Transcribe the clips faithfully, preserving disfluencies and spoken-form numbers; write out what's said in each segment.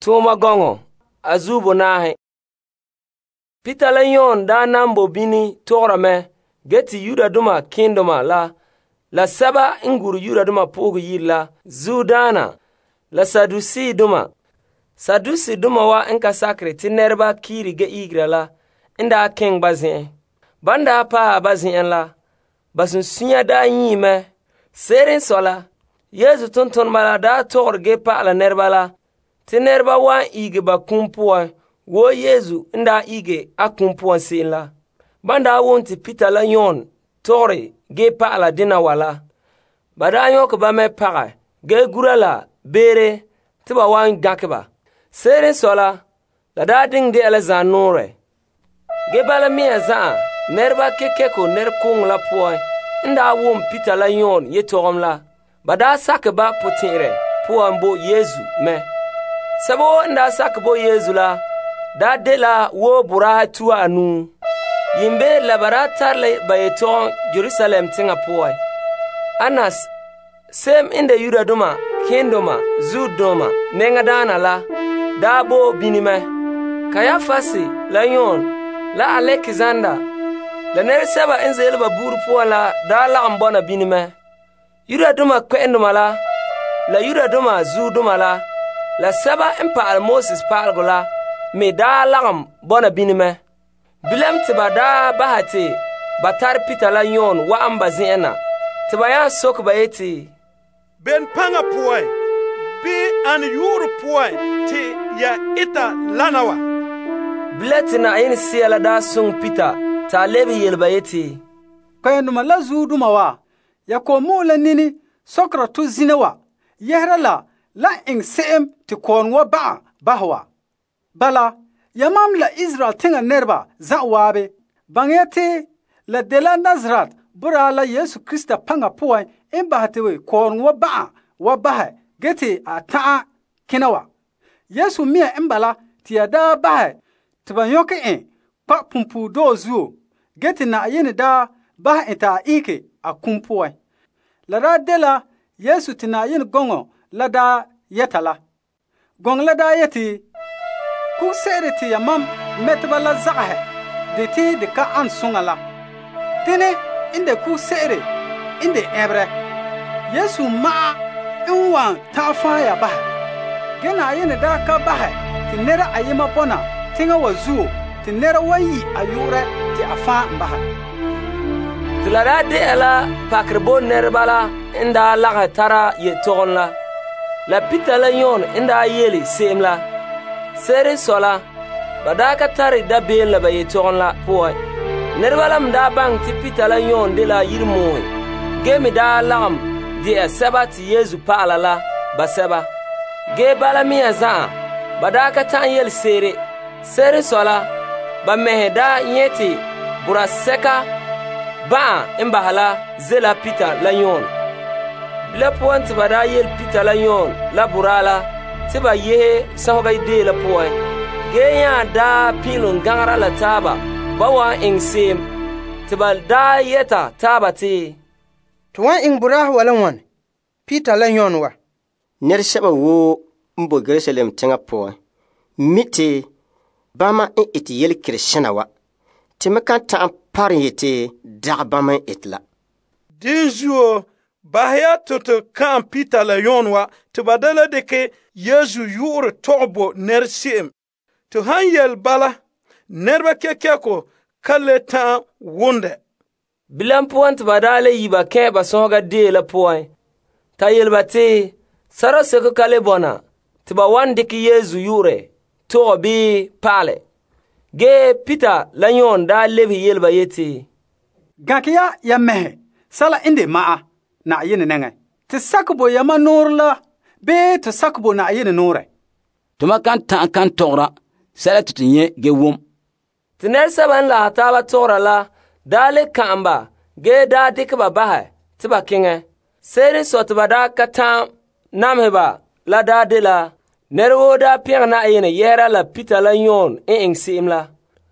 tuma gongo azubo nahe. Peter la yon da nambo bini tograme geti yuda duma kindoma la la saba inguru yuda duma pogu yilla zudana la sadusi duma sadusi duma wa inka sakre ti nerba kiri ge igra la inda king bazin banda pa bazin la basun sunya da yime serin sola yezu tonton mala da togor ge pa la nerba la ti nerba wa ige ba kumpuwa wo yezu inda ige a kumpuwa sin la banda wonti Peter la yon tore ge pa la dina wala bada yok ba me paga ge gurala bere tiba wan gakba serin sola la da ding de ala zanore ge bala mi za nerba keke ko ner kung la poy inda won Peter la yon ye togom la bada sakba potire puambo yezu me sabo inda sakbo yezu la da de la wo bura tuwa anu yimbe labaratar le bayeton Jerusalem tinga poy anas sem inda yuda duma kindoma zudoma nenga dana la dabo binime kayafasi la yon la Alexander la ner seba inzel ba buru pola da la ambona binime yuda duma kwendoma la la yuda duma zudoma la la seba impa al Moses palgola me da lagam bona binime bilem tiba da bahati batar Peter la yon wa amba zena tiba ya sok bayeti ben panga puai bi an yuru puai ti ya ita lanawa biletina ayin siyala da sun Peter ta lebi yelbayeti kayanduma la zuduma wa ya komo la nini sokra tu zinewa yehra la la ing seem ti konwa ba bahwa bala yamam la Israel tinga nerba za wabe bangete la dela Nazrat bura la Yesu Krista panga puai in bahatewe konwa ba wa bahe gete ata kinawa Yesu mia imbala tiada bahe tibanyoke en pa pumpu dozu gete na yene da bahe eta ike akumpuai la da dela Yesu tina yene gongo la da yetala gong la da yeti ku sere ti yamam metba la zagahe de ti de ka an sungala tene inde ku sere inde ebre Yesu ma inwan ta faya bahe gena yene da ka bahe ti nera ayima bona tinga wazu ti nera wayi ayure ti afa bahe tilara de ala pakrbo nerbala inda laga tara ye togon la la Peter la yon inda yeli semla sere sola badaka tari da been la baye togon la poy nerbalam da bang ti Peter la yon de la yirmoy gemi da lagam di asaba ti Yesu pala la basaba ge bala mi azan badaka tan yel sere sere sola ba mehda yeti buraseka ba imbahala zela Peter la yon bile point bada yel Peter la yon la burala tiba ye sahogay de la poy geya da pilun gangara la taba bawa ingsim tiba da yeta taba ti tuwa ing burah walan wan Peter la yon wa ner shaba wo mbo Jerusalem tinga poy miti bama in iti yel krishna wa timaka ta par yete da bama itla dinjuo bahya toto kan Peter la yon wa tibadala de ke Yesu yure tobo nersim to hanyel bala nerba kekeko kale ta wonde bilam point badale yiba ke basonga de la point tayel bate sara seko kale bona tiba wande ki Yesu yure to bi pale ge Peter la yon da lebi yelba yeti gakiya ya mehe sala inde maa na yene nenge ti sakbo yama nurla be ti sakbo na yene nure tuma kan ta kan tora sala tutinye ge wum tiner saban la taba tora la dale kamba ge da dikba baha tiba kinge sere sotba da kata namheba la da de la nerwo da piang na yene yera la Peter la yon in simla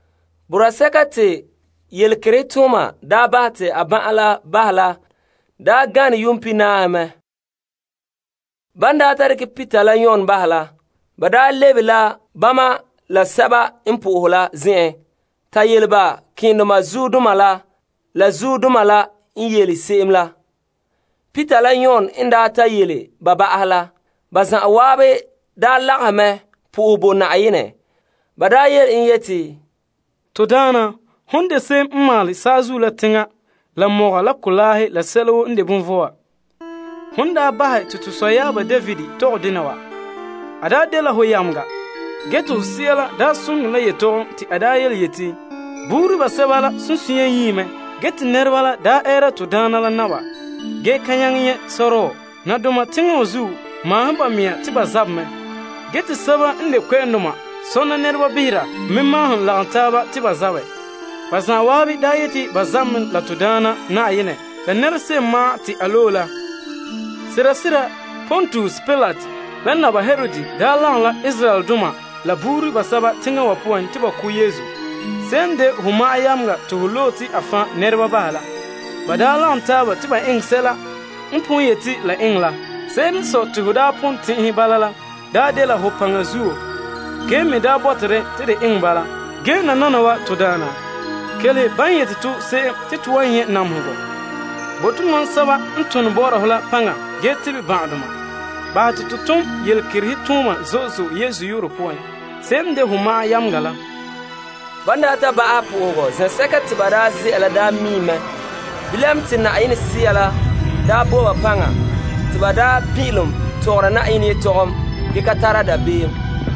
burasekate yel kretuma da bate abala bahla da gani yumpi na me banda tarki Peter la yon bahla ba daa lebi la bama la saba n puusi la zĩ'e t'a yelba kẽendema zuudumã la la zuudumã la n yeeli se'em la. Pita la Yõon n daa ta yeele ba ba'as la, ba zã'a waabe daa lagsame puus bo Na'ayinɛ. Ba daa yel n yetɩ: To daana, fõn de seem n maale saazu la tẽngã la moga la kʋlaasy la sɛlgo n de bõn-voa. Fõn daa basɛ tɩ tɩ soayaaba David tog dẽna wa. A daa de la fo yamga, ge tɩ f sɩala daa sõng la yetɔgem tɩ a daa yel yetɩ: buudbã sɛba la sũ-sũyã yĩime, ge tɩ nɛrba la daa ɛɛra to daana la naba, ge ka yãng yẽ sorɔɔ na dʋma tẽngã wã zugu maasẽ ba mea tɩ ba zabmɛ, ge tɩ sɛba n de koɛɛndʋma sõna nɛrba bisra me maasẽ lagem taaba tɩ ba zabɛ. Ba zãa waabi daa yetɩ ba zabme la to daana Na'ayinɛ la ned sem maa tɩ a loog la. Sɩda-sɩda Pontus Pilat la naba Herodi daa lang la Israɛl dʋma la buuri basaba tẽngã wã pʋgẽ tɩ ba kʋ Yeesu. Sẽn de fu ma'a yamga tɩ fu loog tɩ a fãa nɛrba basa la. Ba daa lagem taaba tɩ ba ẽng sɛla n pʋẽ yetɩ la ẽng la. Sẽn n so tɩ fu daa pʋn tẽsẽ bala la daa de la fu pãngã zuo. Gee me daa bɔtɩrẽ tɩ de ẽng bala. Gee nanana wa to daana. Kele ban yetɩ tʋ se'em tɩ tʋ wa yẽ namsgɔ. Boto ŋmãn saba n tõnd baoora fu la pãnga gee tɩ bɩ bãgdmã. Baa tɩ tʋ tõm yel-kɩrsy tʋʋmã zo'zo Yeesu yʋʋrã pʋgẽ. Sẽn de fu ma'a yamga la. Ban daa ta ba'a pʋʋsgɔ zẽ-sɛka tɩ ba daa zɩ'a la daa miime. Bilɛm tɩ Na'ayinɛ Sɩa la daa boba pãnga tɩ ba daa pĩ'lem togra Na'ayinɛ yetɔgem bɩ ka tara dabeem.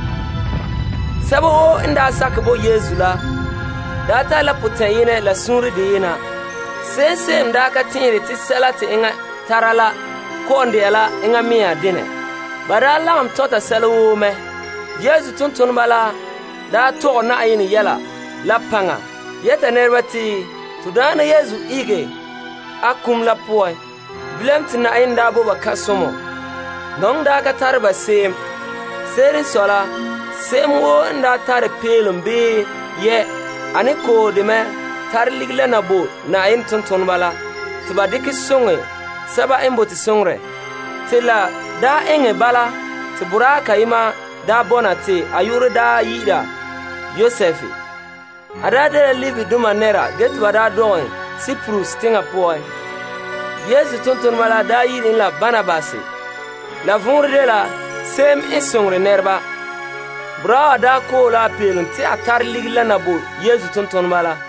Sɛb woo n daa sak bo Yeesu la daa tar la pʋ-tẽ-yẽnɛ la sũuri deena. Seem-seem daa ka tẽede tɩ sɛla tɩ ẽngã tara la koondeya la ẽngã mea dẽnɛ. Ba daa lagem tõta sɛl woomɛ. Yeesu tʋmtʋmdbã la daa tog Na'ayinɛ yɛla la pãnga yɛta nɛrba tɩ tɩ daana Yeesu ige a kum la pʋgẽ. Bilɛm tɩ Na'ayinɛ daa boba kãsõmo. Nong daa ka tar ba seem. Seed n sɔ la, seem woo n daa tar peelem bee yɛ a ne koodemɛ tar lig la na bo Na'ayinɛ tʋmtʋmdbã la tɩ ba dɩk sõnge sɛba n boti sõngrɛ. Tɩ la daa ẽngẽ bala tɩ buraa kayema daa bɔna tɩ a yʋʋr daa yi'ira Yosɛfɩ. A daa de la Livi dʋma nɛra ge tɩ ba daa dɔgẽ Siprus tẽngã pʋgẽ. Yeesu tʋmtʋmdbã la daa yɩɩd n la Barnabasɩ. La võor de la seem n sõngre nɛrba. Buraa wã daa koog la a peelem tɩ a tar lig la na bo Yeesu tʋmtʋmdbã la.